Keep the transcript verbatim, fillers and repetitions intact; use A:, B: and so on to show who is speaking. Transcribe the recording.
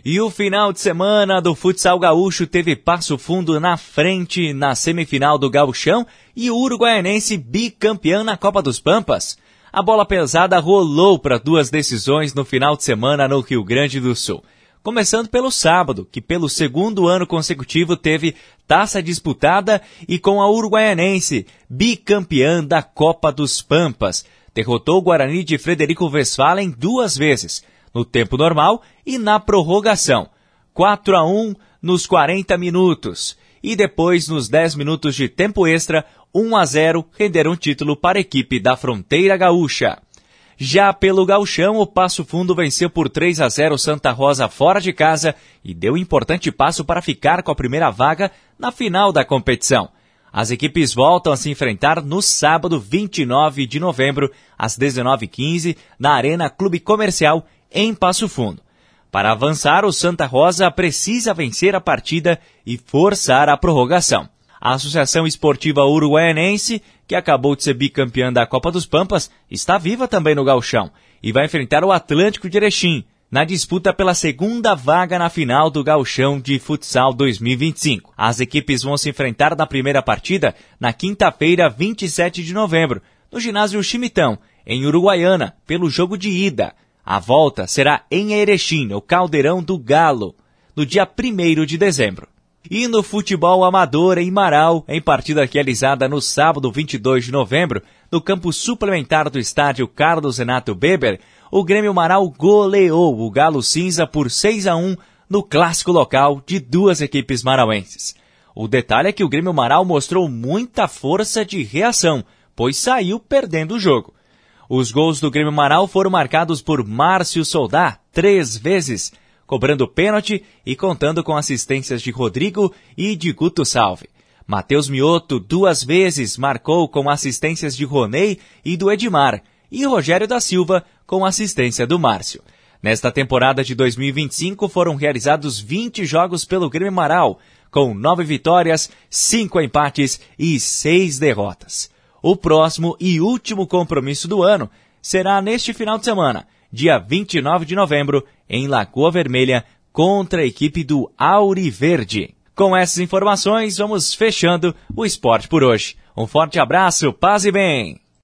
A: E o final de semana do futsal gaúcho teve Passo Fundo na frente na semifinal do Gauchão e o uruguaianense bicampeão na Copa dos Pampas. A bola pesada rolou para duas decisões no final de semana no Rio Grande do Sul. Começando pelo sábado, que pelo segundo ano consecutivo teve taça disputada e com a uruguaianense, bicampeã da Copa dos Pampas. Derrotou o Guarani de Frederico Westphalen duas vezes, no tempo normal e na prorrogação. quatro a um nos quarenta minutos. E depois, nos dez minutos de tempo extra, um a zero renderam título para a equipe da Fronteira Gaúcha. Já pelo Gauchão, o Passo Fundo venceu por três a zero Santa Rosa fora de casa e deu um importante passo para ficar com a primeira vaga na final da competição. As equipes voltam a se enfrentar no sábado vinte e nove de novembro, às dezenove e quinze, na Arena Clube Comercial, em Passo Fundo. Para avançar, o Santa Rosa precisa vencer a partida e forçar a prorrogação. A Associação Esportiva Uruguaianense, que acabou de ser bicampeã da Copa dos Pampas, está viva também no Gauchão e vai enfrentar o Atlântico de Erechim na disputa pela segunda vaga na final do Gauchão de Futsal dois mil e vinte e cinco. As equipes vão se enfrentar na primeira partida na quinta-feira, vinte e sete de novembro, no ginásio Chimitão, em Uruguaiana, pelo jogo de ida. A volta será em Erechim, no Caldeirão do Galo, no dia primeiro de dezembro. E no futebol amador em Marau, em partida realizada no sábado vinte e dois de novembro, no campo suplementar do estádio Carlos Renato Beber, o Grêmio Marau goleou o Galo Cinza por seis a um no clássico local de duas equipes marauenses. O detalhe é que o Grêmio Marau mostrou muita força de reação, pois saiu perdendo o jogo. Os gols do Grêmio Marau foram marcados por Márcio Soldá, três vezes, cobrando pênalti e contando com assistências de Rodrigo e de Guto Salve. Matheus Mioto, duas vezes, marcou com assistências de Ronei e do Edmar, e Rogério da Silva com assistência do Márcio. Nesta temporada de dois mil e vinte e cinco foram realizados vinte jogos pelo Grêmio Marau, com nove vitórias, cinco empates e seis derrotas. O próximo e último compromisso do ano será neste final de semana, dia vinte e nove de novembro, em Lagoa Vermelha, contra a equipe do Auriverde. Com essas informações, vamos fechando o esporte por hoje. Um forte abraço, paz e bem!